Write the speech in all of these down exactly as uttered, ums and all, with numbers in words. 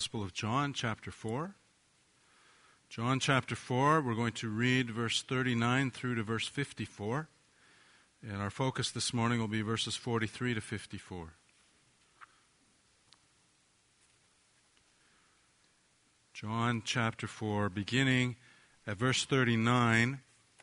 Gospel of John, chapter four. John chapter four, we're going to read verse thirty-nine through to verse fifty-four. And our focus this morning will be verses forty-three to fifty-four. John chapter four, beginning at verse thirty-nine.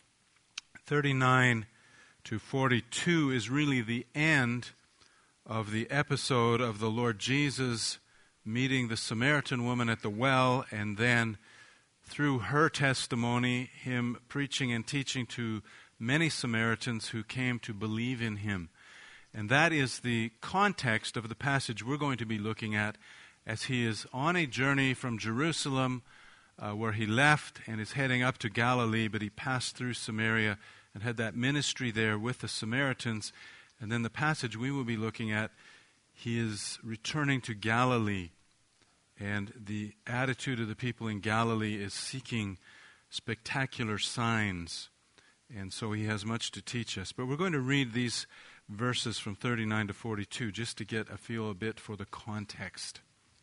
thirty-nine to forty-two is really the end of the episode of the Lord Jesus meeting the Samaritan woman at the well, and then through her testimony, him preaching and teaching to many Samaritans who came to believe in him. And that is the context of the passage we're going to be looking at as he is on a journey from Jerusalem, uh, where he left and is heading up to Galilee, but he passed through Samaria and had that ministry there with the Samaritans. And then the passage we will be looking at, he is returning to Galilee. And the attitude of the people in Galilee is seeking spectacular signs. And so he has much to teach us. But we're going to read these verses from thirty-nine to forty-two just to get a feel a bit for the context.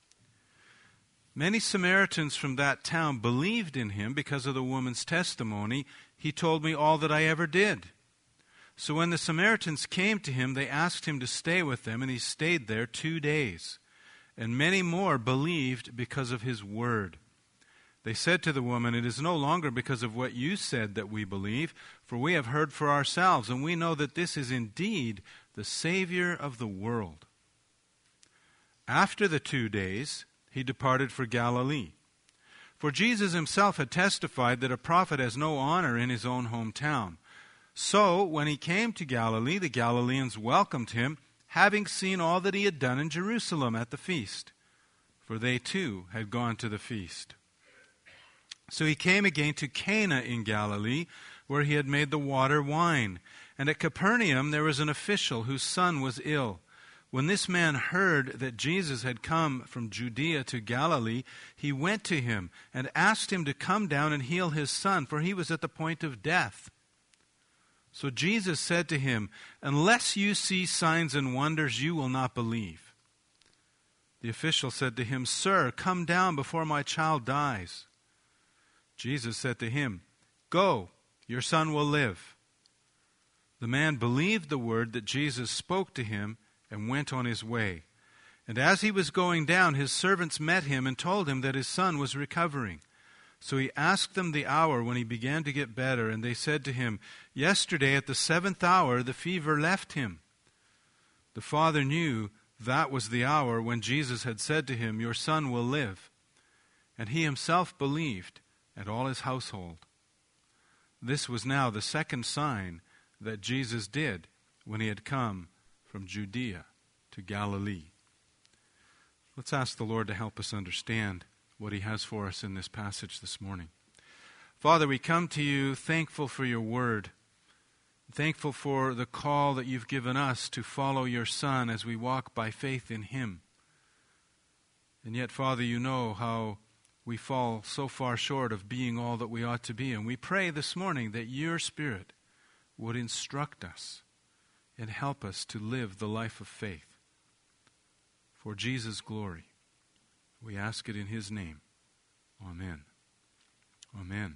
Many Samaritans from that town believed in him because of the woman's testimony. He told me all that I ever did. So when the Samaritans came to him, they asked him to stay with them, and he stayed there two days. And many more believed because of his word. They said to the woman, "It is no longer because of what you said that we believe, for we have heard for ourselves, and we know that this is indeed the Savior of the world." After the two days, he departed for Galilee. For Jesus himself had testified that a prophet has no honor in his own hometown. So, when he came to Galilee, the Galileans welcomed him, having seen all that he had done in Jerusalem at the feast. For they too had gone to the feast. So he came again to Cana in Galilee, where he had made the water wine. And at Capernaum there was an official whose son was ill. When this man heard that Jesus had come from Judea to Galilee, he went to him and asked him to come down and heal his son, for he was at the point of death. So Jesus said to him, "Unless you see signs and wonders, you will not believe." The official said to him, "Sir, come down before my child dies." Jesus said to him, "Go, your son will live." The man believed the word that Jesus spoke to him and went on his way. And as he was going down, his servants met him and told him that his son was recovering. So he asked them the hour when he began to get better, and they said to him, "Yesterday at the seventh hour the fever left him." The father knew that was the hour when Jesus had said to him, "Your son will live." And he himself believed, and all his household. This was now the second sign that Jesus did when he had come from Judea to Galilee. Let's ask the Lord to help us understand what he has for us in this passage this morning. Father, we come to you thankful for your word, thankful for the call that you've given us to follow your Son as we walk by faith in him. And yet, Father, you know how we fall so far short of being all that we ought to be. And we pray this morning that your Spirit would instruct us and help us to live the life of faith. For Jesus' glory, we ask it in his name. Amen. Amen.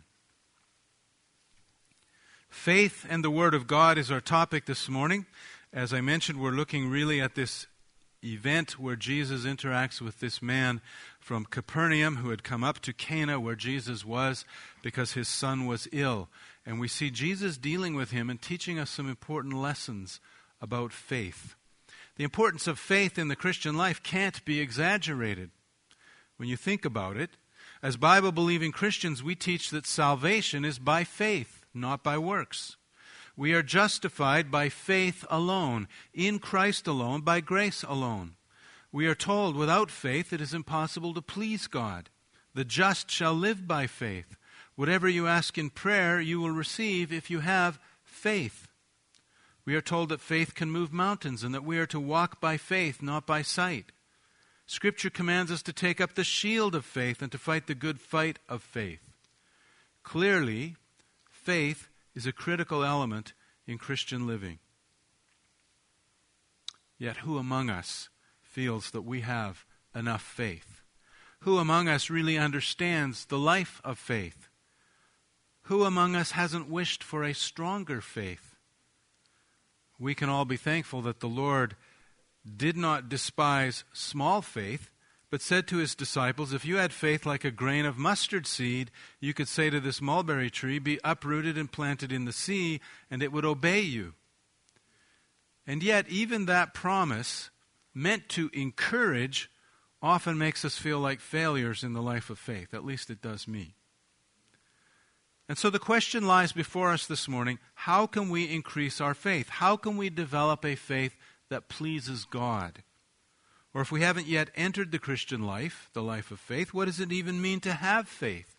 Faith and the Word of God is our topic this morning. As I mentioned, we're looking really at this event where Jesus interacts with this man from Capernaum who had come up to Cana where Jesus was because his son was ill. And we see Jesus dealing with him and teaching us some important lessons about faith. The importance of faith in the Christian life can't be exaggerated. When you think about it, as Bible-believing Christians, we teach that salvation is by faith, not by works. We are justified by faith alone, in Christ alone, by grace alone. We are told without faith it is impossible to please God. The just shall live by faith. Whatever you ask in prayer, you will receive if you have faith. We are told that faith can move mountains and that we are to walk by faith, not by sight. Scripture commands us to take up the shield of faith and to fight the good fight of faith. Clearly, faith is a critical element in Christian living. Yet who among us feels that we have enough faith? Who among us really understands the life of faith? Who among us hasn't wished for a stronger faith? We can all be thankful that the Lord did not despise small faith, but said to his disciples, if you had faith like a grain of mustard seed, you could say to this mulberry tree, be uprooted and planted in the sea, and it would obey you. And yet, even that promise, meant to encourage, often makes us feel like failures in the life of faith. At least it does me. And so the question lies before us this morning, how can we increase our faith? How can we develop a faith that pleases God? Or if we haven't yet entered the Christian life, the life of faith, what does it even mean to have faith?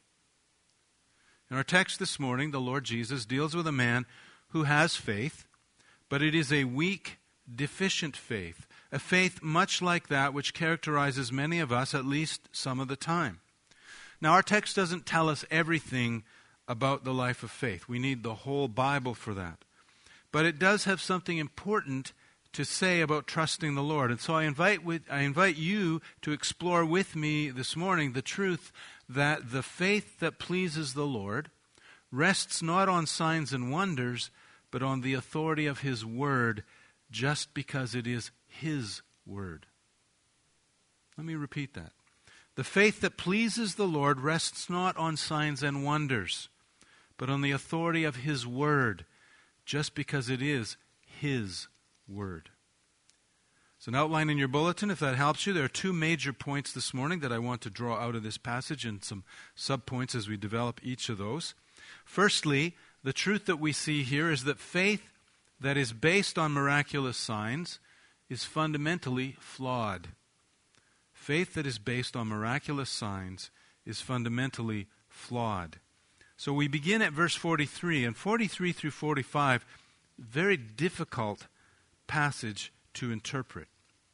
In our text this morning, the Lord Jesus deals with a man who has faith, but it is a weak, deficient faith, a faith much like that which characterizes many of us at least some of the time. Now, our text doesn't tell us everything about the life of faith. We need the whole Bible for that. But it does have something important to say about trusting the Lord. And so I invite with, I invite you to explore with me this morning the truth that the faith that pleases the Lord rests not on signs and wonders, but on the authority of His Word, just because it is His Word. Let me repeat that. The faith that pleases the Lord rests not on signs and wonders, but on the authority of His Word, just because it is His Word. So an outline in your bulletin, if that helps you. There are two major points this morning that I want to draw out of this passage and some subpoints as we develop each of those. Firstly, the truth that we see here is that faith that is based on miraculous signs is fundamentally flawed. Faith that is based on miraculous signs is fundamentally flawed. So we begin at verse forty-three, and forty-three through forty-five, very difficult passage to interpret.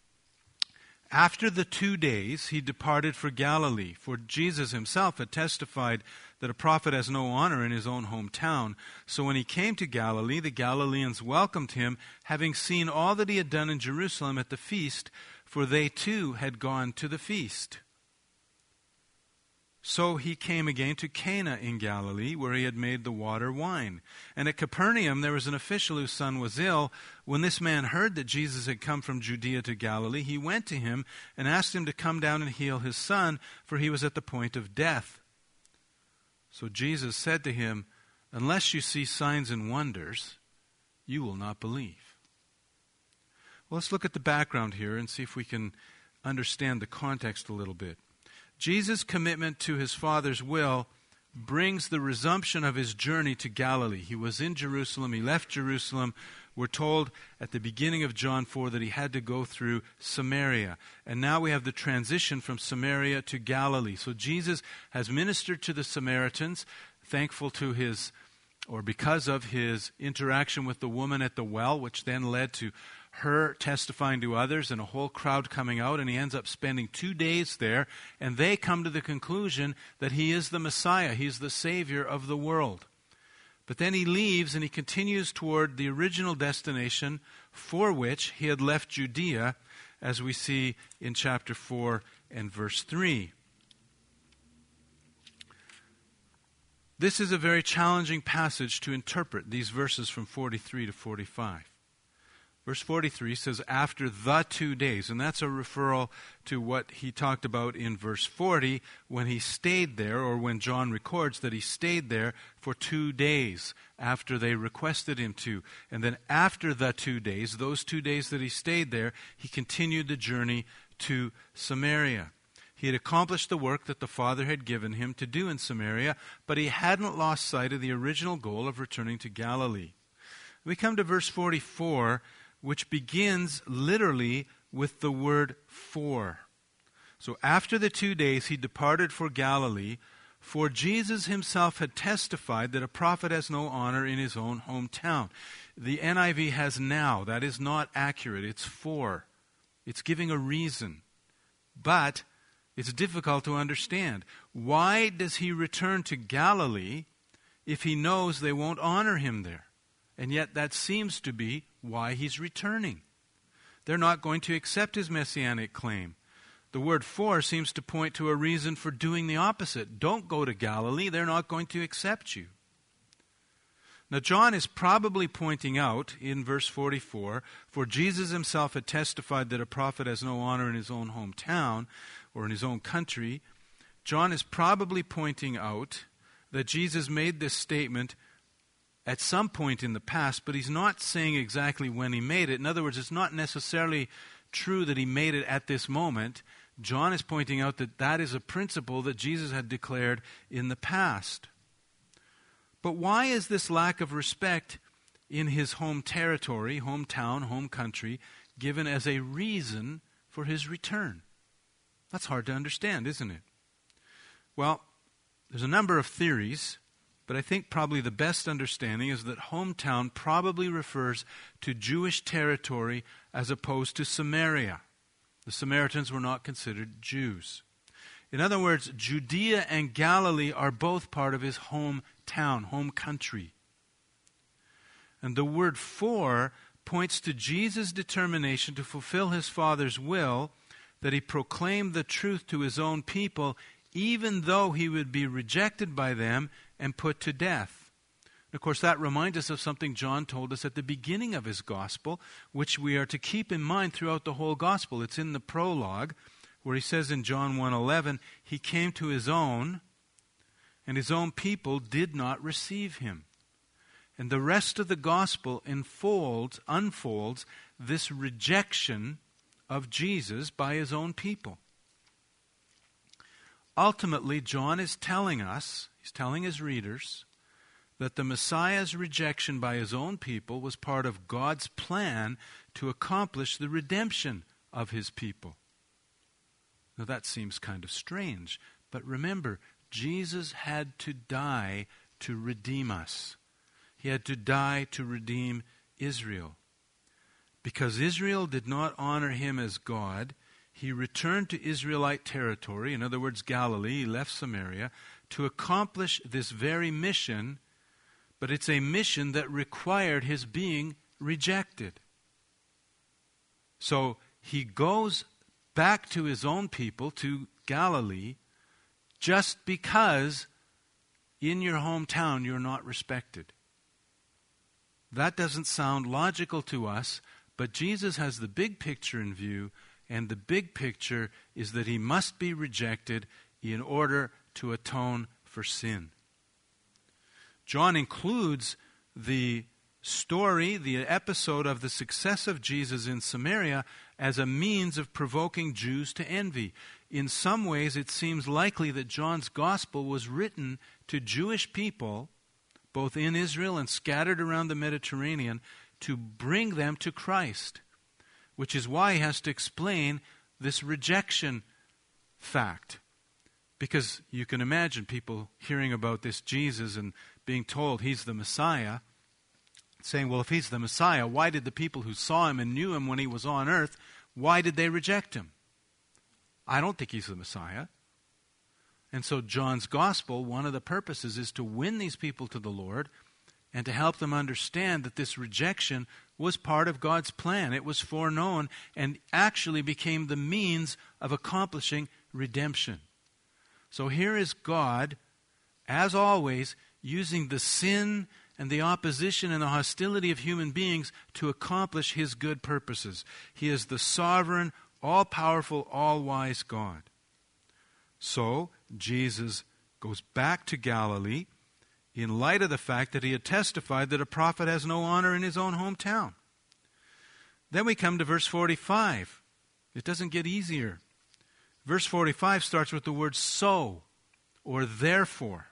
After the two days, he departed for Galilee, for Jesus himself had testified that a prophet has no honor in his own hometown. So when he came to Galilee, the Galileans welcomed him, having seen all that he had done in Jerusalem at the feast, for they too had gone to the feast. So he came again to Cana in Galilee, where he had made the water wine. And at Capernaum there was an official whose son was ill. When this man heard that Jesus had come from Judea to Galilee, he went to him and asked him to come down and heal his son, for he was at the point of death. So Jesus said to him, unless you see signs and wonders, you will not believe. Well, let's look at the background here and see if we can understand the context a little bit. Jesus' commitment to his Father's will brings the resumption of his journey to Galilee. He was in Jerusalem. He left Jerusalem. We're told at the beginning of John four that he had to go through Samaria. And now we have the transition from Samaria to Galilee. So Jesus has ministered to the Samaritans, thankful to his, or because of his interaction with the woman at the well, which then led to her testifying to others and a whole crowd coming out, and he ends up spending two days there, and they come to the conclusion that he is the Messiah, he's the Savior of the world. But then he leaves and he continues toward the original destination for which he had left Judea, as we see in chapter four and verse three. This is a very challenging passage to interpret, these verses from forty-three to forty-five. Verse forty-three says, after the two days, and that's a referral to what he talked about in verse forty when he stayed there, or when John records that he stayed there for two days after they requested him to. And then after the two days, those two days that he stayed there, he continued the journey to Samaria. He had accomplished the work that the Father had given him to do in Samaria, but he hadn't lost sight of the original goal of returning to Galilee. We come to verse forty-four, which begins literally with the word for. So after the two days he departed for Galilee, for Jesus himself had testified that a prophet has no honor in his own hometown. The N I V has now. That is not accurate. It's for. It's giving a reason. But it's difficult to understand. Why does he return to Galilee if he knows they won't honor him there? And yet that seems to be why he's returning. They're not going to accept his messianic claim. The word for seems to point to a reason for doing the opposite. Don't go to Galilee. They're not going to accept you. Now, John is probably pointing out in verse forty-four, for Jesus himself had testified that a prophet has no honor in his own hometown or in his own country. John is probably pointing out that Jesus made this statement at some point in the past, but he's not saying exactly when he made it. In other words, it's not necessarily true that he made it at this moment. John is pointing out that that is a principle that Jesus had declared in the past. But why is this lack of respect in his home territory, hometown, home country, given as a reason for his return? That's hard to understand, isn't it? Well, there's a number of theories, but I think probably the best understanding is that hometown probably refers to Jewish territory as opposed to Samaria. The Samaritans were not considered Jews. In other words, Judea and Galilee are both part of his hometown, home country. And the word for points to Jesus' determination to fulfill his Father's will, that he proclaimed the truth to his own people, even though he would be rejected by them and put to death. Of course, that reminds us of something John told us at the beginning of his gospel, which we are to keep in mind throughout the whole gospel. It's in the prologue, where he says in John one eleven, he came to his own, and his own people did not receive him. And the rest of the gospel enfolds, unfolds this rejection of Jesus by his own people. Ultimately, John is telling us, he's telling his readers, that the Messiah's rejection by his own people was part of God's plan to accomplish the redemption of his people. Now that seems kind of strange, but remember, Jesus had to die to redeem us. He had to die to redeem Israel. Because Israel did not honor him as God, he returned to Israelite territory, in other words, Galilee, he left Samaria, to accomplish this very mission, but it's a mission that required his being rejected. So he goes back to his own people, to Galilee, just because in your hometown you're not respected. That doesn't sound logical to us, but Jesus has the big picture in view, and the big picture is that he must be rejected in order to atone for sin. John includes the story, the episode of the success of Jesus in Samaria as a means of provoking Jews to envy. In some ways, it seems likely that John's gospel was written to Jewish people, both in Israel and scattered around the Mediterranean, to bring them to Christ, which is why he has to explain this rejection fact. Because you can imagine people hearing about this Jesus and being told he's the Messiah, saying, well, if he's the Messiah, why did the people who saw him and knew him when he was on earth, why did they reject him? I don't think he's the Messiah. And so John's gospel, one of the purposes is to win these people to the Lord and to help them understand that this rejection was part of God's plan. It was foreknown and actually became the means of accomplishing redemption. So here is God, as always, using the sin and the opposition and the hostility of human beings to accomplish his good purposes. He is the sovereign, all-powerful, all-wise God. So Jesus goes back to Galilee in light of the fact that he had testified that a prophet has no honor in his own hometown. Then we come to verse forty-five. It doesn't get easier. Verse forty-five starts with the word so, or therefore.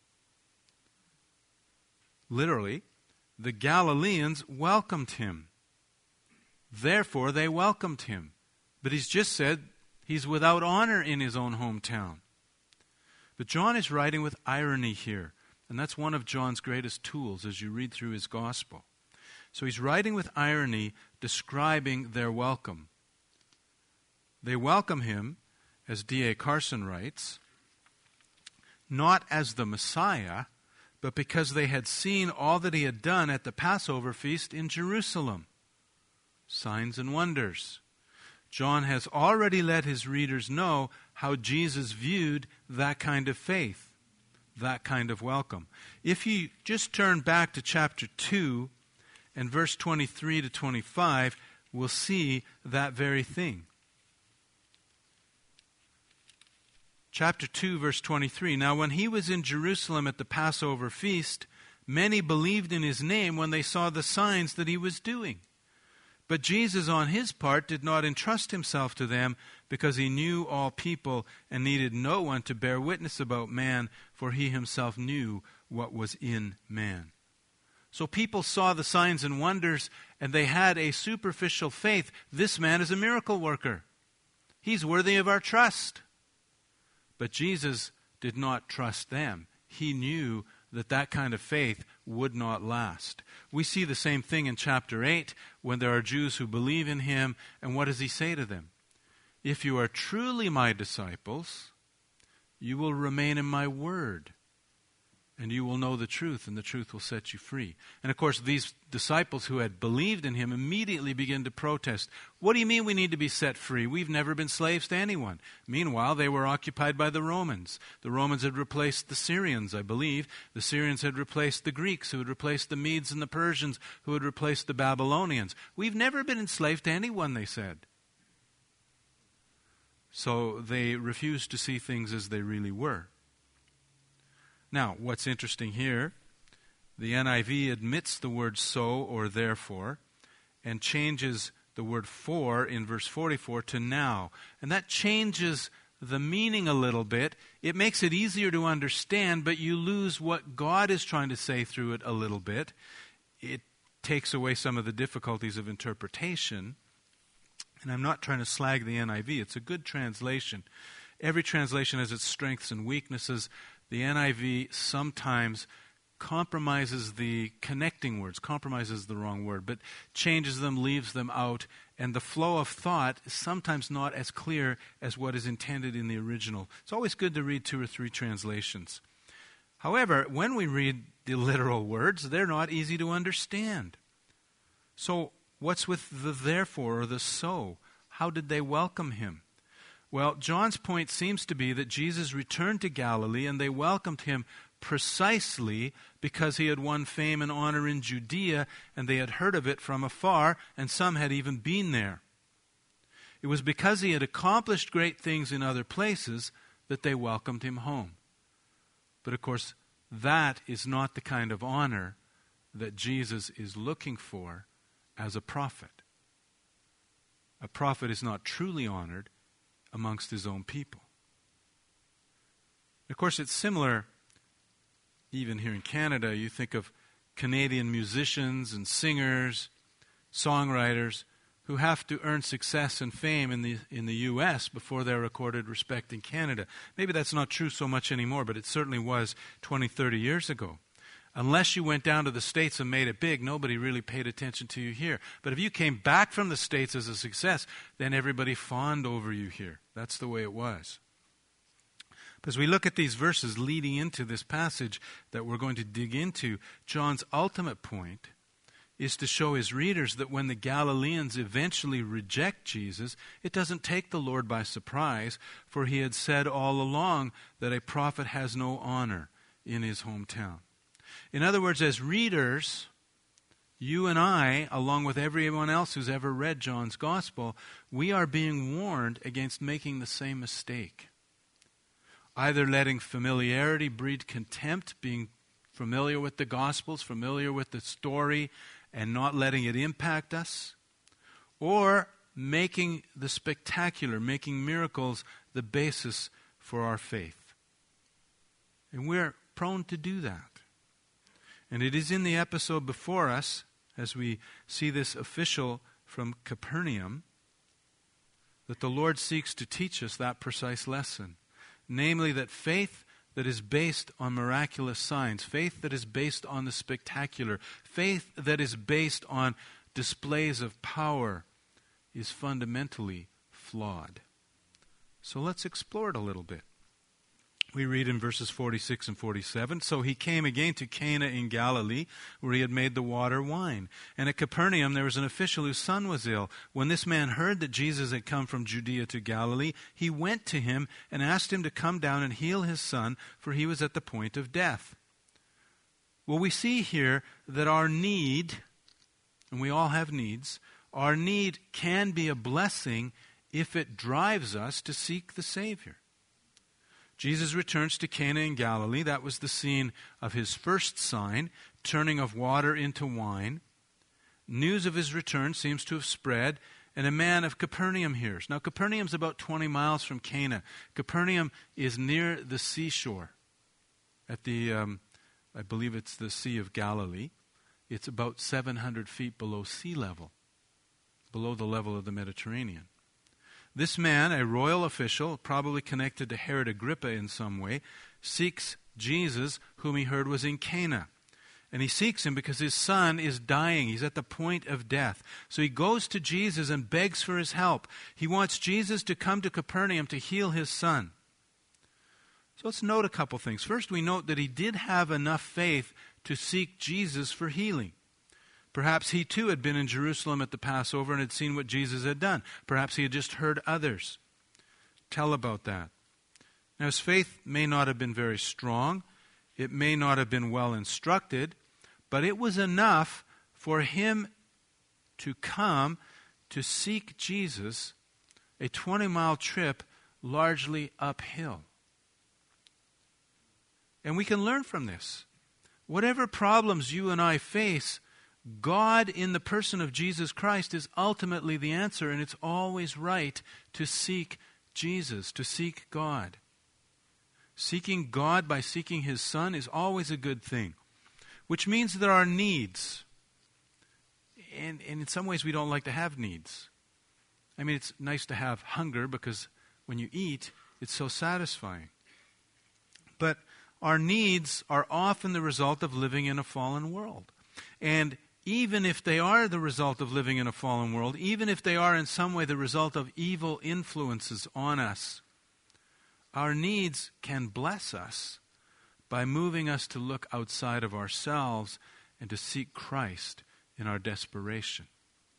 Literally, the Galileans welcomed him. Therefore, they welcomed him. But he's just said he's without honor in his own hometown. But John is writing with irony here, and that's one of John's greatest tools as you read through his gospel. So he's writing with irony, describing their welcome. They welcome him, as D A Carson writes, not as the Messiah, but because they had seen all that he had done at the Passover feast in Jerusalem. Signs and wonders. John has already let his readers know how Jesus viewed that kind of faith, that kind of welcome. If you just turn back to chapter two and verse twenty-three to twenty-five, we'll see that very thing. Chapter two, verse twenty-three. Now when he was in Jerusalem at the Passover feast, many believed in his name when they saw the signs that he was doing. But Jesus, on his part, did not entrust himself to them, because he knew all people and needed no one to bear witness about man, for he himself knew what was in man. So people saw the signs and wonders, and they had a superficial faith. This man is a miracle worker. He's worthy of our trust. But Jesus did not trust them. He knew that that kind of faith would not last. We see the same thing in chapter eight when there are Jews who believe in him. And what does he say to them? If you are truly my disciples, you will remain in my word, and you will know the truth, and the truth will set you free. And of course, these disciples who had believed in him immediately begin to protest. What do you mean we need to be set free? We've never been slaves to anyone. Meanwhile, they were occupied by the Romans. The Romans had replaced the Syrians, I believe. The Syrians had replaced the Greeks, who had replaced the Medes and the Persians, who had replaced the Babylonians. We've never been enslaved to anyone, they said. So they refused to see things as they really were. Now, what's interesting here, the N I V admits the word so or therefore and changes the word for in verse forty-four to now. And that changes the meaning a little bit. It makes it easier to understand, but you lose what God is trying to say through it a little bit. It takes away some of the difficulties of interpretation. And I'm not trying to slag the N I V. It's a good translation. Every translation has its strengths and weaknesses. The N I V sometimes compromises the connecting words, compromises the wrong word, but changes them, leaves them out, and the flow of thought is sometimes not as clear as what is intended in the original. It's always good to read two or three translations. However, when we read the literal words, they're not easy to understand. So, what's with the therefore or the so? How did they welcome him? Well, John's point seems to be that Jesus returned to Galilee and they welcomed him precisely because he had won fame and honor in Judea, and they had heard of it from afar, and some had even been there. It was because he had accomplished great things in other places that they welcomed him home. But of course, that is not the kind of honor that Jesus is looking for as a prophet. A prophet is not truly honored amongst his own people. Of course, it's similar even here in Canada. You think of Canadian musicians and singers, songwriters, who have to earn success and fame in the in the U S before they're accorded respect in Canada. Maybe that's not true so much anymore, but it certainly was twenty, thirty years ago. Unless you went down to the States and made it big, nobody really paid attention to you here. But if you came back from the States as a success, then everybody fawned over you here. That's the way it was. But as we look at these verses leading into this passage that we're going to dig into, John's ultimate point is to show his readers that when the Galileans eventually reject Jesus, it doesn't take the Lord by surprise, for he had said all along that a prophet has no honor in his hometown. In other words, as readers, you and I, along with everyone else who's ever read John's Gospel, we are being warned against making the same mistake. Either letting familiarity breed contempt, being familiar with the Gospels, familiar with the story, and not letting it impact us, or making the spectacular, making miracles the basis for our faith. And we're prone to do that. And it is in the episode before us, as we see this official from Capernaum, that the Lord seeks to teach us that precise lesson. Namely, that faith that is based on miraculous signs, faith that is based on the spectacular, faith that is based on displays of power, is fundamentally flawed. So let's explore it a little bit. We read in verses forty-six and forty-seven, "So he came again to Cana in Galilee, where he had made the water wine. And at Capernaum there was an official whose son was ill. When this man heard that Jesus had come from Judea to Galilee, he went to him and asked him to come down and heal his son, for he was at the point of death." Well, we see here that our need, and we all have needs, our need can be a blessing if it drives us to seek the Savior. Jesus returns to Cana in Galilee. That was the scene of his first sign, turning of water into wine. News of his return seems to have spread, and a man of Capernaum hears. Now, Capernaum's about twenty miles from Cana. Capernaum is near the seashore. At the, um, I believe it's the Sea of Galilee. It's about seven hundred feet below sea level, below the level of the Mediterranean. This man, a royal official, probably connected to Herod Agrippa in some way, seeks Jesus, whom he heard was in Cana. And he seeks him because his son is dying. He's at the point of death. So he goes to Jesus and begs for his help. He wants Jesus to come to Capernaum to heal his son. So let's note a couple things. First, we note that he did have enough faith to seek Jesus for healing. Perhaps he too had been in Jerusalem at the Passover and had seen what Jesus had done. Perhaps he had just heard others tell about that. Now, his faith may not have been very strong. It may not have been well instructed, but it was enough for him to come to seek Jesus, a twenty-mile trip largely uphill. And we can learn from this. Whatever problems you and I face, God in the person of Jesus Christ is ultimately the answer, and it's always right to seek Jesus, to seek God. Seeking God by seeking His Son is always a good thing, which means there are needs. And, and in some ways we don't like to have needs. I mean, it's nice to have hunger because when you eat, it's so satisfying. But our needs are often the result of living in a fallen world. And even if they are the result of living in a fallen world, even if they are in some way the result of evil influences on us, our needs can bless us by moving us to look outside of ourselves and to seek Christ in our desperation.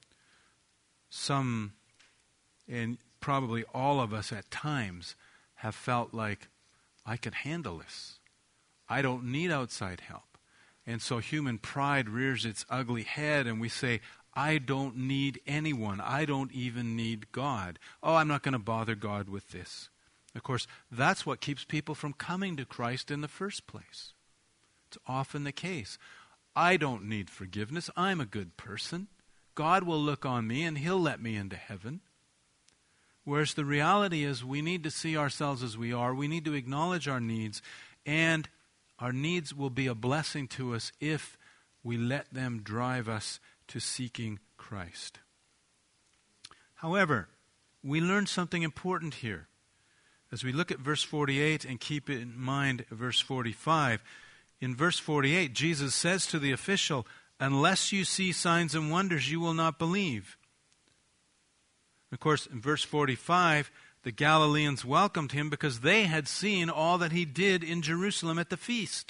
Some, and probably all of us at times, have felt like, I can handle this. I don't need outside help. And so human pride rears its ugly head and we say, I don't need anyone. I don't even need God. Oh, I'm not going to bother God with this. Of course, that's what keeps people from coming to Christ in the first place. It's often the case. I don't need forgiveness. I'm a good person. God will look on me and He'll let me into heaven. Whereas the reality is we need to see ourselves as we are. We need to acknowledge our needs, and our needs will be a blessing to us if we let them drive us to seeking Christ. However, we learn something important here. As we look at verse forty-eight and keep in mind verse forty-five, in verse forty-eight, Jesus says to the official, unless you see signs and wonders, you will not believe. Of course, in verse forty-five, the Galileans welcomed him because they had seen all that he did in Jerusalem at the feast.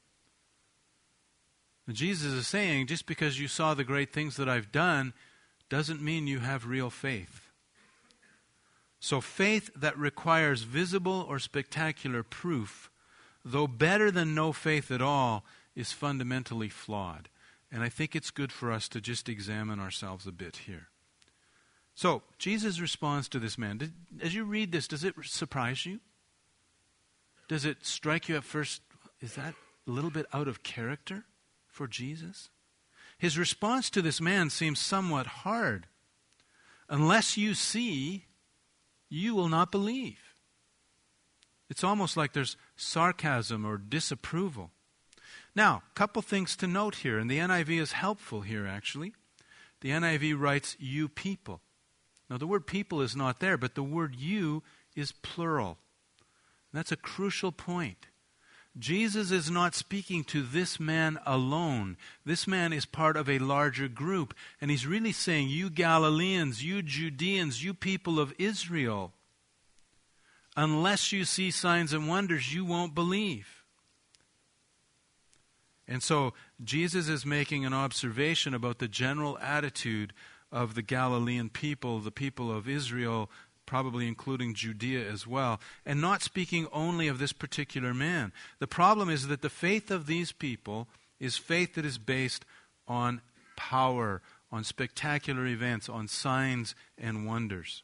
And Jesus is saying, just because you saw the great things that I've done, doesn't mean you have real faith. So faith that requires visible or spectacular proof, though better than no faith at all, is fundamentally flawed. And I think it's good for us to just examine ourselves a bit here. So, Jesus responds to this man. Did, as you read this, does it surprise you? Does it strike you at first, is that a little bit out of character for Jesus? His response to this man seems somewhat hard. Unless you see, you will not believe. It's almost like there's sarcasm or disapproval. Now, a couple things to note here, and the N I V is helpful here actually. The N I V writes, you people. Now, the word people is not there, but the word you is plural. And that's a crucial point. Jesus is not speaking to this man alone. This man is part of a larger group. And he's really saying, you Galileans, you Judeans, you people of Israel, unless you see signs and wonders, you won't believe. And so Jesus is making an observation about the general attitude of the Galilean people, the people of Israel, probably including Judea as well, and not speaking only of this particular man. The problem is that the faith of these people is faith that is based on power, on spectacular events, on signs and wonders.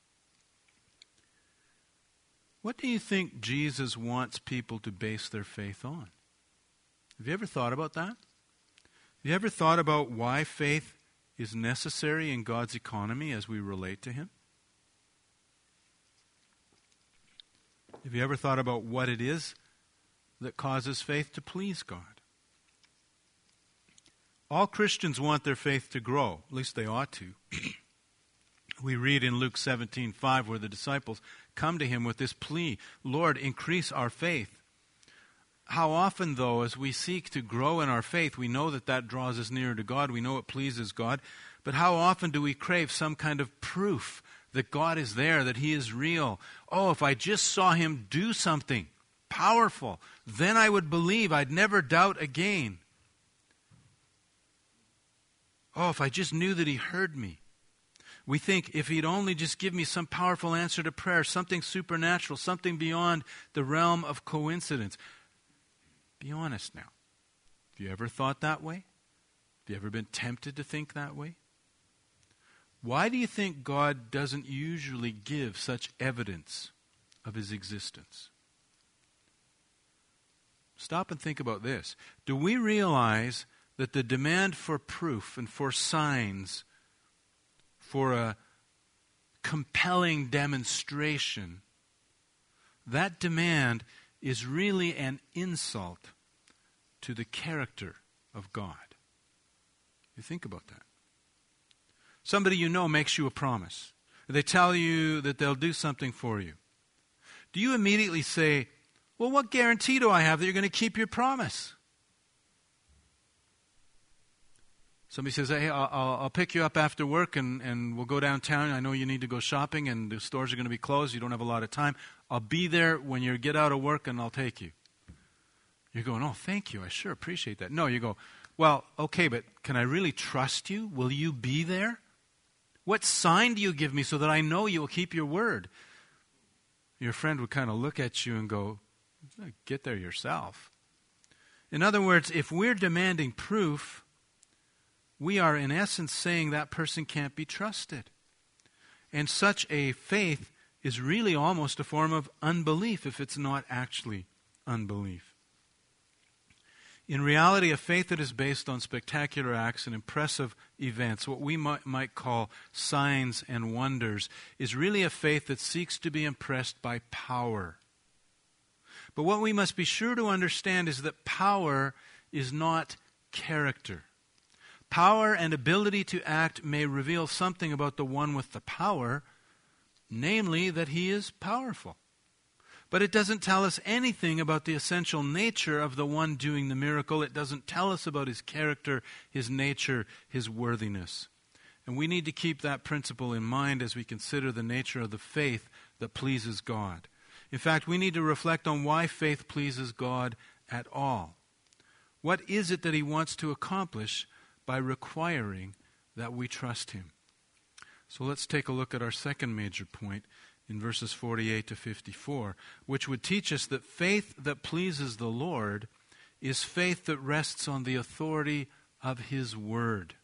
What do you think Jesus wants people to base their faith on? Have you ever thought about that? Have you ever thought about why faith is necessary in God's economy as we relate to Him? Have you ever thought about what it is that causes faith to please God? All Christians want their faith to grow. At least they ought to. We read in Luke seventeen five where the disciples come to Him with this plea, Lord, increase our faith. How often, though, as we seek to grow in our faith, we know that that draws us nearer to God. We know it pleases God. But how often do we crave some kind of proof that God is there, that He is real? Oh, if I just saw Him do something powerful, then I would believe. I'd never doubt again. Oh, if I just knew that He heard me. We think if He'd only just give me some powerful answer to prayer, something supernatural, something beyond the realm of coincidence. Be honest now. Have you ever thought that way? Have you ever been tempted to think that way? Why do you think God doesn't usually give such evidence of His existence? Stop and think about this. Do we realize that the demand for proof and for signs, for a compelling demonstration, that demand is really an insult to the character of God? You think about that. Somebody you know makes you a promise. They tell you that they'll do something for you. Do you immediately say, well, what guarantee do I have that you're going to keep your promise? Somebody says, hey, I'll, I'll, I'll pick you up after work and, and we'll go downtown. I know you need to go shopping and the stores are going to be closed. You don't have a lot of time. I'll be there when you get out of work and I'll take you. You're going, oh, thank you. I sure appreciate that. No, you go, well, okay, but can I really trust you? Will you be there? What sign do you give me so that I know you will keep your word? Your friend would kind of look at you and go, get there yourself. In other words, if we're demanding proof, we are in essence saying that person can't be trusted. And such a faith is really almost a form of unbelief if it's not actually unbelief. In reality, a faith that is based on spectacular acts and impressive events, what we might, might call signs and wonders, is really a faith that seeks to be impressed by power. But what we must be sure to understand is that power is not character. Power and ability to act may reveal something about the one with the power, namely that he is powerful. But it doesn't tell us anything about the essential nature of the one doing the miracle. It doesn't tell us about his character, his nature, his worthiness. And we need to keep that principle in mind as we consider the nature of the faith that pleases God. In fact, we need to reflect on why faith pleases God at all. What is it that he wants to accomplish by requiring that we trust him? So let's take a look at our second major point in verses forty-eight to fifty-four, which would teach us that faith that pleases the Lord is faith that rests on the authority of his word.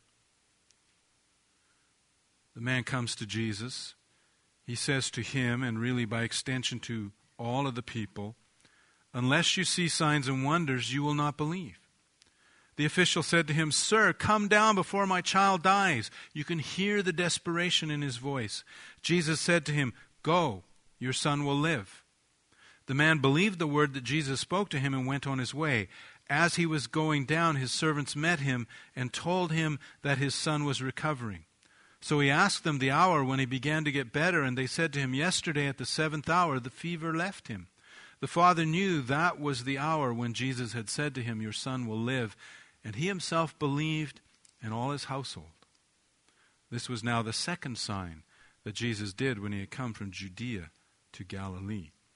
The man comes to Jesus. He says to him, and really by extension to all of the people, unless you see signs and wonders, you will not believe. The official said to him, Sir, come down before my child dies. You can hear the desperation in his voice. Jesus said to him, Go, your son will live. The man believed the word that Jesus spoke to him and went on his way. As he was going down, his servants met him and told him that his son was recovering. So he asked them the hour when he began to get better, and they said to him, Yesterday at the seventh hour the fever left him. The father knew that was the hour when Jesus had said to him, Your son will live. And he himself believed, and all his household. This was now the second sign that Jesus did when he had come from Judea to Galilee.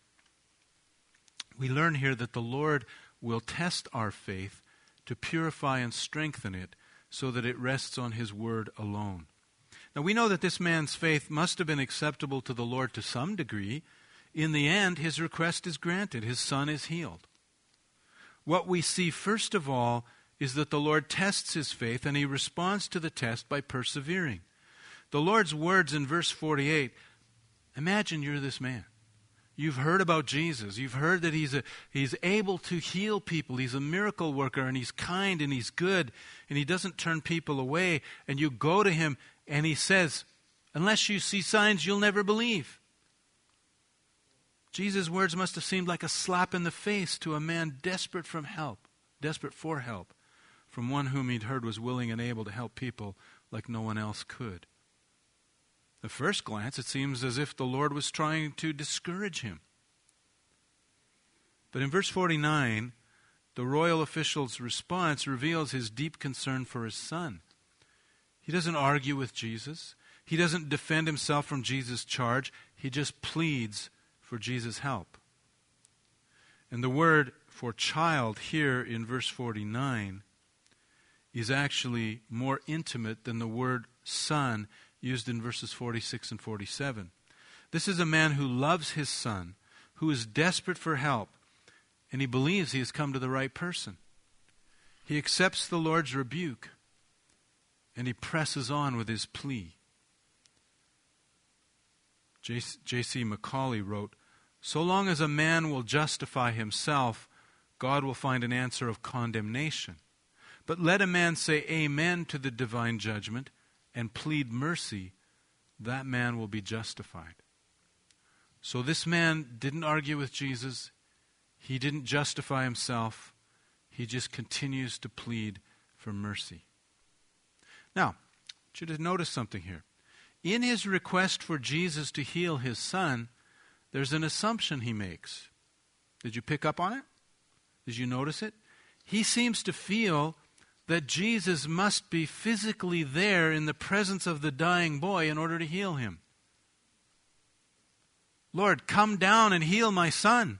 we learn here that the Lord will test our faith to purify and strengthen it so that it rests on His word alone. Now we know that this man's faith must have been acceptable to the Lord to some degree. In the end, his request is granted. His son is healed. What we see first of all is that the Lord tests his faith, and He responds to the test by persevering. The Lord's words in verse forty-eight, imagine you're this man. You've heard about Jesus. You've heard that he's, a, he's able to heal people. He's a miracle worker, and He's kind, and He's good, and He doesn't turn people away. And you go to Him, and He says, unless you see signs, you'll never believe. Jesus' words must have seemed like a slap in the face to a man desperate from help, desperate for help, from one whom he'd heard was willing and able to help people like no one else could. At first glance, it seems as if the Lord was trying to discourage him. But in verse forty-nine, the royal official's response reveals his deep concern for his son. He doesn't argue with Jesus. He doesn't defend himself from Jesus' charge. He just pleads for Jesus' help. And the word for child here in verse forty-nine is actually more intimate than the word son used in verses forty-six and forty-seven. This is a man who loves his son, who is desperate for help, and he believes he has come to the right person. He accepts the Lord's rebuke, and he presses on with his plea. J C Macaulay wrote, "So long as a man will justify himself, God will find an answer of condemnation. But let a man say amen to the divine judgment and plead mercy, that man will be justified." So this man didn't argue with Jesus. He didn't justify himself. He just continues to plead for mercy. Now, I want you to notice something here. In his request for Jesus to heal his son, there's an assumption he makes. Did you pick up on it? Did you notice it? He seems to feel that Jesus must be physically there in the presence of the dying boy in order to heal him. Lord, come down and heal my son.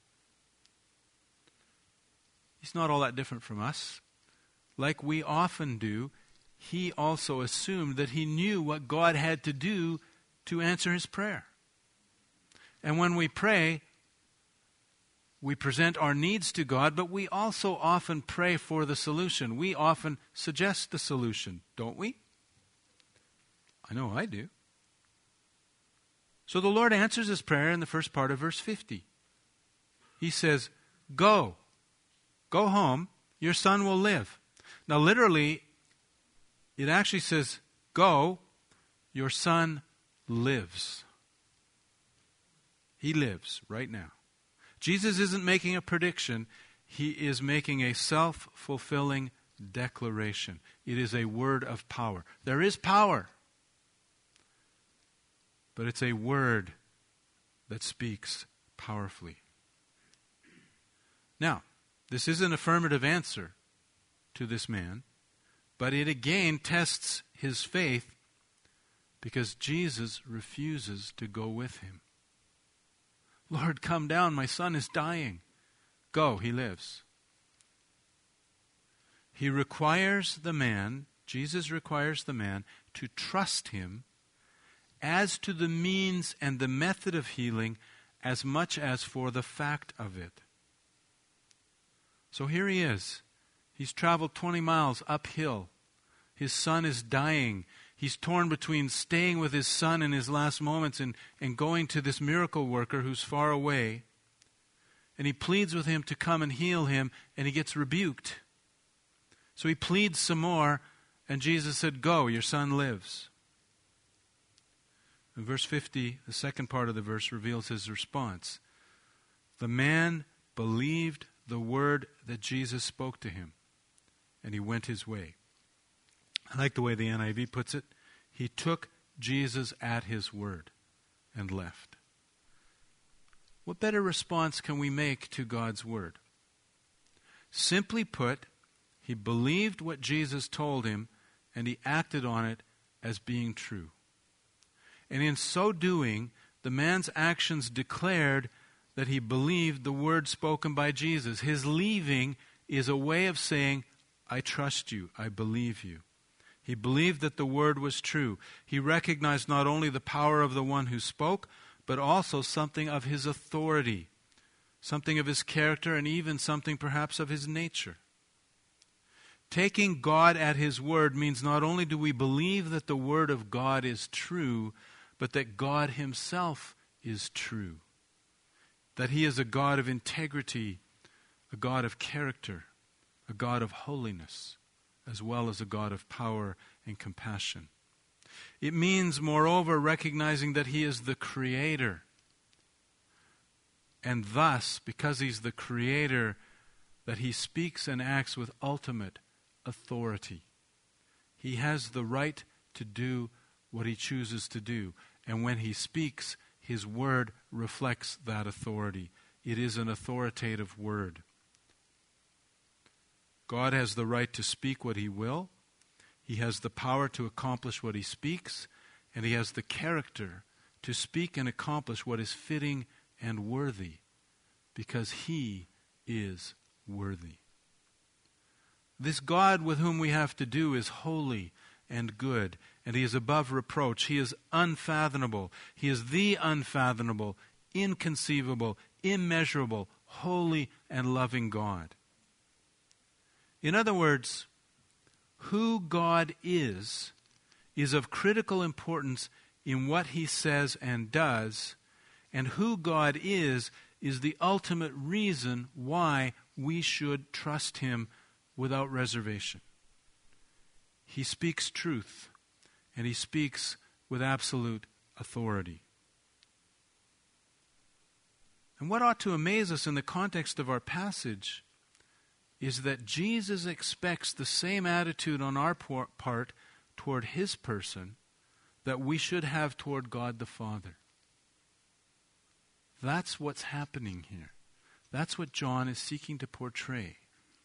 He's not all that different from us. Like we often do, he also assumed that he knew what God had to do to answer his prayer. And when we pray, we present our needs to God, but we also often pray for the solution. We often suggest the solution, don't we? I know I do. So the Lord answers his prayer in the first part of verse fifty. He says, go, go home, your son will live. Now literally, it actually says, go, your son lives. He lives right now. Jesus isn't making a prediction. He is making a self-fulfilling declaration. It is a word of power. There is power, but it's a word that speaks powerfully. Now, this is an affirmative answer to this man, but it again tests his faith because Jesus refuses to go with him. Lord, come down, my son is dying. Go, he lives. He requires the man, Jesus requires the man, to trust him as to the means and the method of healing as much as for the fact of it. So here he is. He's traveled twenty miles uphill. His son is dying. He's torn between staying with his son in his last moments and, and going to this miracle worker who's far away. And he pleads with him to come and heal him, and he gets rebuked. So he pleads some more, and Jesus said, go, your son lives. In verse fifty, the second part of the verse reveals his response. The man believed the word that Jesus spoke to him, and he went his way. I like the way the N I V puts it. He took Jesus at his word and left. What better response can we make to God's word? Simply put, he believed what Jesus told him, and he acted on it as being true. And in so doing, the man's actions declared that he believed the word spoken by Jesus. His leaving is a way of saying, I trust you, I believe you. He believed that the word was true. He recognized not only the power of the one who spoke, but also something of his authority, something of his character, and even something perhaps of his nature. Taking God at his word means not only do we believe that the word of God is true, but that God himself is true. That he is a God of integrity, a God of character, a God of holiness, as well as a God of power and compassion. It means, moreover, recognizing that he is the creator. And thus, because he's the creator, that he speaks and acts with ultimate authority. He has the right to do what he chooses to do. And when he speaks, his word reflects that authority. It is an authoritative word. God has the right to speak what he will. He has the power to accomplish what he speaks. And he has the character to speak and accomplish what is fitting and worthy, because he is worthy. This God with whom we have to do is holy and good, and he is above reproach. He is unfathomable. He is the unfathomable, inconceivable, immeasurable, holy and loving God. In other words, who God is, is of critical importance in what he says and does, and who God is, is the ultimate reason why we should trust him without reservation. He speaks truth, and he speaks with absolute authority. And what ought to amaze us in the context of our passage is that Jesus expects the same attitude on our part toward his person that we should have toward God the Father. That's what's happening here. That's what John is seeking to portray.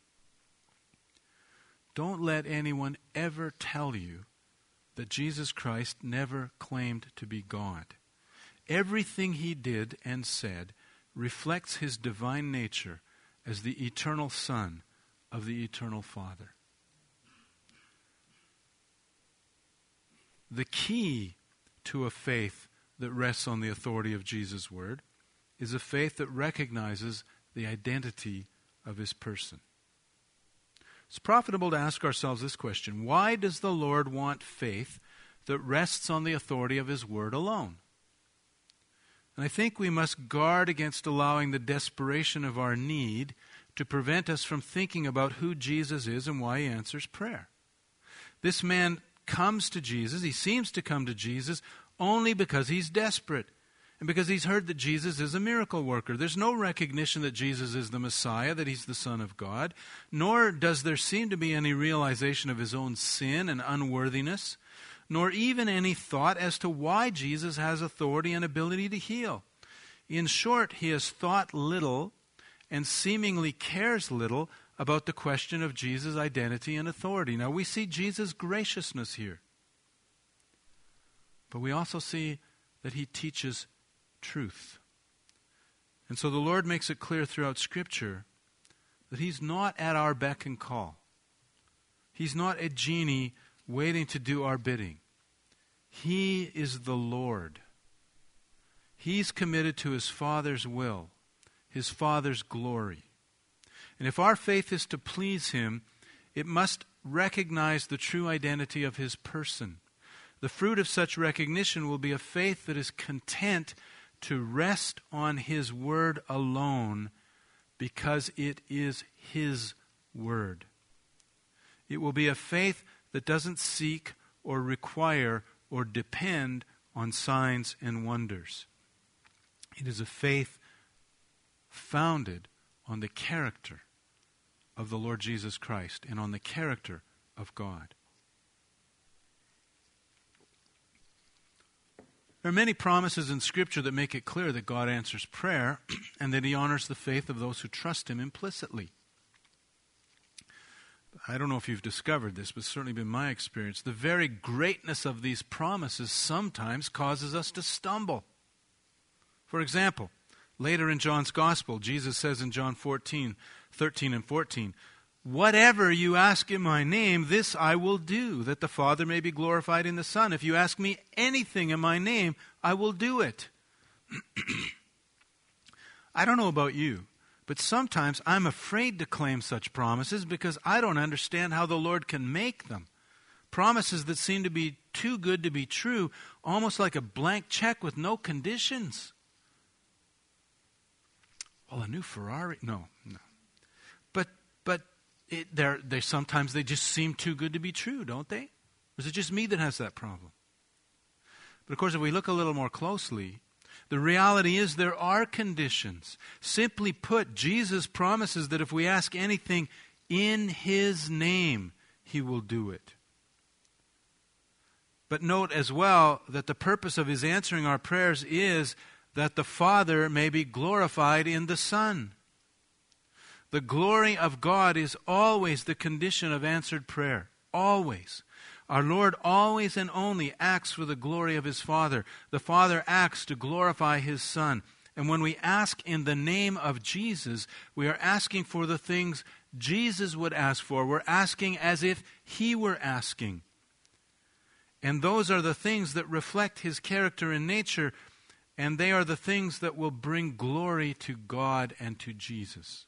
Don't let anyone ever tell you that Jesus Christ never claimed to be God. Everything he did and said reflects his divine nature as the eternal Son of the eternal Father. The key to a faith that rests on the authority of Jesus' word is a faith that recognizes the identity of his person. It's profitable to ask ourselves this question: why does the Lord want faith that rests on the authority of his word alone? And I think we must guard against allowing the desperation of our need to prevent us from thinking about who Jesus is and why he answers prayer. This man comes to Jesus, he seems to come to Jesus only because he's desperate and because he's heard that Jesus is a miracle worker. There's no recognition that Jesus is the Messiah, that he's the Son of God, nor does there seem to be any realization of his own sin and unworthiness, nor even any thought as to why Jesus has authority and ability to heal. In short, he has thought little and seemingly cares little about the question of Jesus' identity and authority. Now, we see Jesus' graciousness here, but we also see that he teaches truth. And so the Lord makes it clear throughout Scripture that he's not at our beck and call. He's not a genie waiting to do our bidding. He is the Lord. He's committed to his Father's will, his Father's glory. And if our faith is to please him, it must recognize the true identity of his person. The fruit of such recognition will be a faith that is content to rest on his word alone because it is his word. It will be a faith that doesn't seek or require or depend on signs and wonders. It is a faith founded on the character of the Lord Jesus Christ and on the character of God. There are many promises in Scripture that make it clear that God answers prayer and that he honors the faith of those who trust him implicitly. I don't know if you've discovered this, but it's certainly been my experience. The very greatness of these promises sometimes causes us to stumble. For example, Later in John's Gospel, Jesus says in John fourteen, thirteen and fourteen, "Whatever you ask in my name, this I will do, that the Father may be glorified in the Son. If you ask me anything in my name, I will do it." I don't know about you, but sometimes I'm afraid to claim such promises because I don't understand how the Lord can make them. Promises that seem to be too good to be true, almost like a blank check with no conditions. Well, a new Ferrari? No, no. But but it, they're, they sometimes they just seem too good to be true, don't they? Or is it just me that has that problem? But of course, if we look a little more closely, the reality is there are conditions. Simply put, Jesus promises that if we ask anything in His name, He will do it. But note as well that the purpose of His answering our prayers is that the Father may be glorified in the Son. The glory of God is always the condition of answered prayer. Always. Our Lord always and only acts for the glory of His Father. The Father acts to glorify His Son. And when we ask in the name of Jesus, we are asking for the things Jesus would ask for. We're asking as if He were asking. And those are the things that reflect His character and nature, and they are the things that will bring glory to God and to Jesus.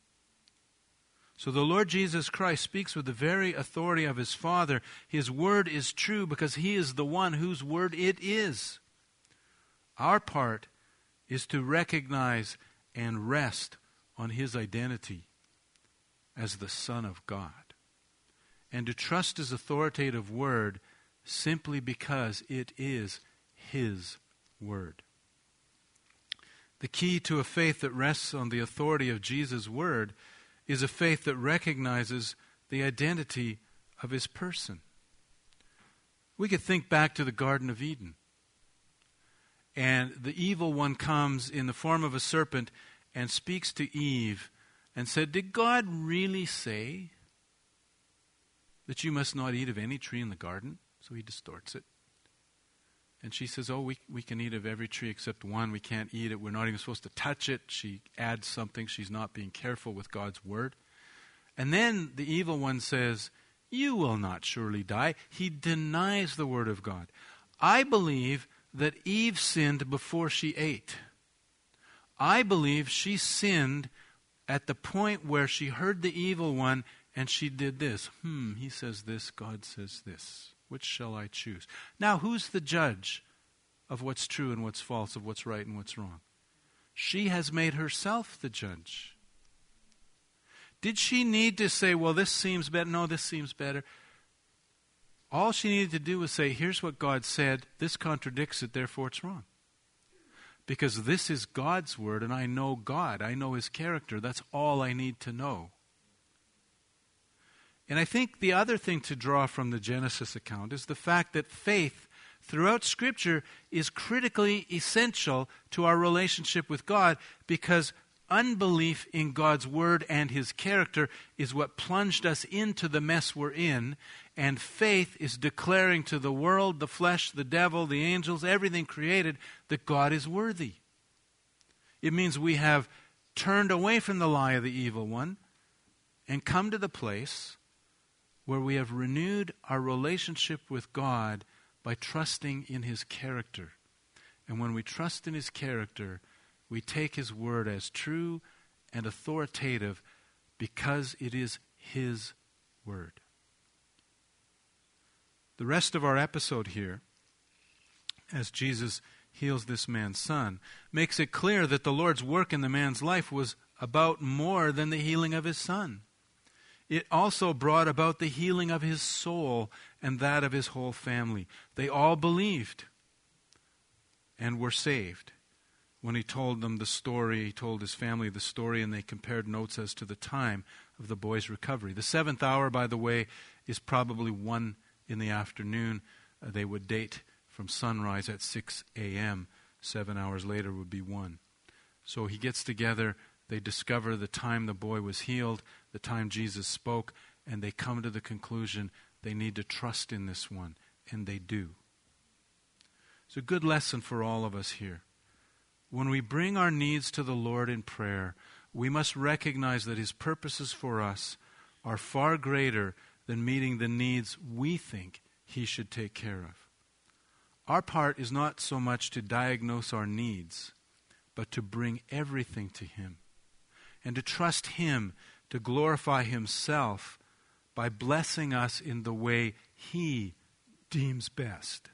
So the Lord Jesus Christ speaks with the very authority of His Father. His word is true because He is the one whose word it is. Our part is to recognize and rest on His identity as the Son of God, and to trust His authoritative word simply because it is His word. The key to a faith that rests on the authority of Jesus' word is a faith that recognizes the identity of His person. We could think back to the Garden of Eden. And the evil one comes in the form of a serpent and speaks to Eve and said, "Did God really say that you must not eat of any tree in the garden?" So he distorts it. And she says, "Oh, we we can eat of every tree except one. We can't eat it. We're not even supposed to touch it." She adds something. She's not being careful with God's word. And then the evil one says, "You will not surely die." He denies the word of God. I believe that Eve sinned before she ate. I believe she sinned at the point where she heard the evil one and she did this. Hmm, he says this, God says this. Which shall I choose? Now, who's the judge of what's true and what's false, of what's right and what's wrong? She has made herself the judge. Did she need to say, well, this seems better? No, this seems better. All she needed to do was say, here's what God said. This contradicts it, therefore it's wrong. Because this is God's word and I know God. I know His character. That's all I need to know. And I think the other thing to draw from the Genesis account is the fact that faith throughout Scripture is critically essential to our relationship with God, because unbelief in God's Word and His character is what plunged us into the mess we're in, and faith is declaring to the world, the flesh, the devil, the angels, everything created, that God is worthy. It means we have turned away from the lie of the evil one and come to the place where we have renewed our relationship with God by trusting in His character. And when we trust in His character, we take His word as true and authoritative because it is His word. The rest of our episode here, as Jesus heals this man's son, makes it clear that the Lord's work in the man's life was about more than the healing of his son. It also brought about the healing of his soul and that of his whole family. They all believed and were saved. When he told them the story, he told his family the story, and they compared notes as to the time of the boy's recovery. The seventh hour, by the way, is probably one in the afternoon. Uh, they would date from sunrise at six a.m. Seven hours later would be one. So he gets together. They discover the time the boy was healed, the time Jesus spoke, and they come to the conclusion they need to trust in this one, and they do. It's a good lesson for all of us here. when we bring our needs to the Lord in prayer, we must recognize that His purposes for us are far greater than meeting the needs we think He should take care of. Our part is not so much to diagnose our needs, but to bring everything to Him and to trust Him to glorify Himself by blessing us in the way He deems best.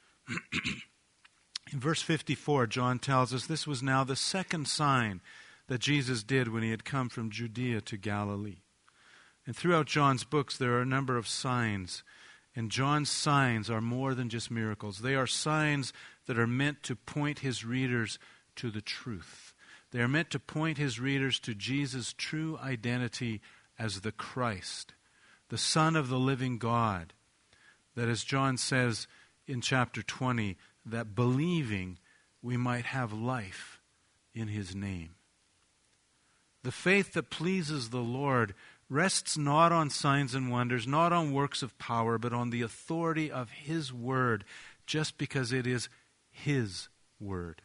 In verse fifty-four, John tells us this was now the second sign that Jesus did when He had come from Judea to Galilee. And throughout John's books, there are a number of signs. And John's signs are more than just miracles. They are signs that are meant to point his readers to the truth. They are meant to point his readers to Jesus' true identity as the Christ, the Son of the living God. That, as John says in chapter twenty, that believing we might have life in His name. The faith that pleases the Lord rests not on signs and wonders, not on works of power, but on the authority of His Word, just because it is His Word.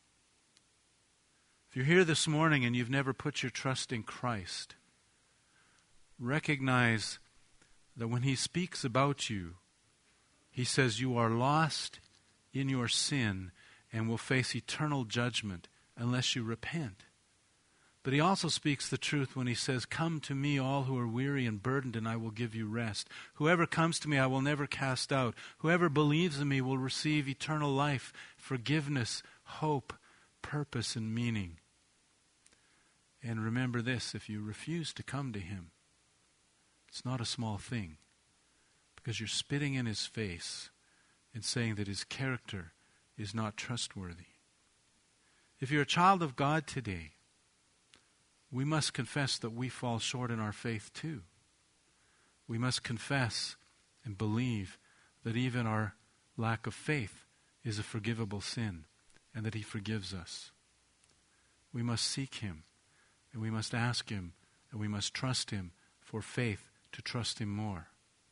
If you're here this morning and you've never put your trust in Christ, recognize that when He speaks about you, He says you are lost in your sin and will face eternal judgment unless you repent. But He also speaks the truth when He says, "Come to me, all who are weary and burdened, and I will give you rest. Whoever comes to me, I will never cast out. Whoever believes in me will receive eternal life, forgiveness, hope, purpose, and meaning." And remember this, if you refuse to come to Him, it's not a small thing, because you're spitting in His face and saying that His character is not trustworthy. If you're a child of God today, we must confess that we fall short in our faith too. We must confess and believe that even our lack of faith is a forgivable sin and that He forgives us. We must seek Him and we must ask Him and we must trust Him for faith to trust Him more.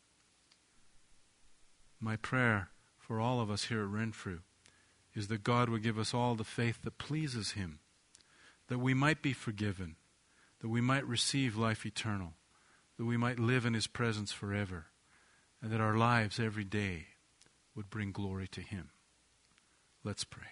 My prayer for all of us here at Renfrew is that God would give us all the faith that pleases Him, that we might be forgiven, that we might receive life eternal, that we might live in His presence forever, and that our lives every day would bring glory to Him. Let's pray.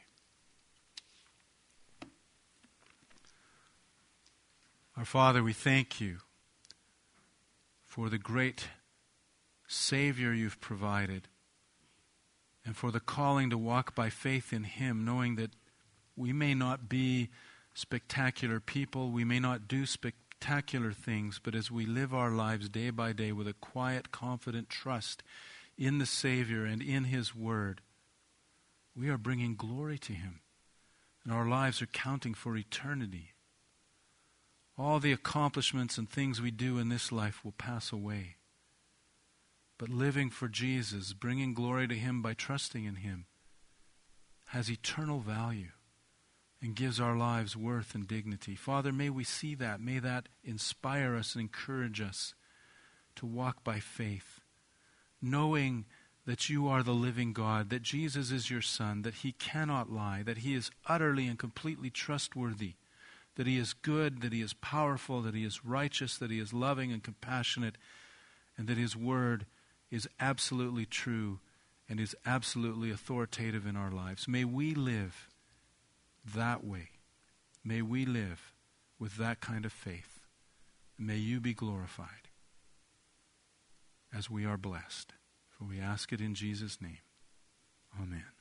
Our Father, we thank You for the great Savior You've provided, and for the calling to walk by faith in Him, knowing that we may not be spectacular people, we may not do spectacular things, but as we live our lives day by day with a quiet, confident trust in the Savior and in His Word, we are bringing glory to Him, and our lives are counting for eternity. All the accomplishments and things we do in this life will pass away. But living for Jesus, bringing glory to Him by trusting in Him, has eternal value and gives our lives worth and dignity. Father, may we see that. May that inspire us and encourage us to walk by faith, knowing that You are the living God, that Jesus is Your Son, that He cannot lie, that He is utterly and completely trustworthy, that He is good, that He is powerful, that He is righteous, that He is loving and compassionate, and that His Word is absolutely true and is absolutely authoritative in our lives. May we live that way. May we live with that kind of faith. May You be glorified as we are blessed. For we ask it in Jesus' name. Amen.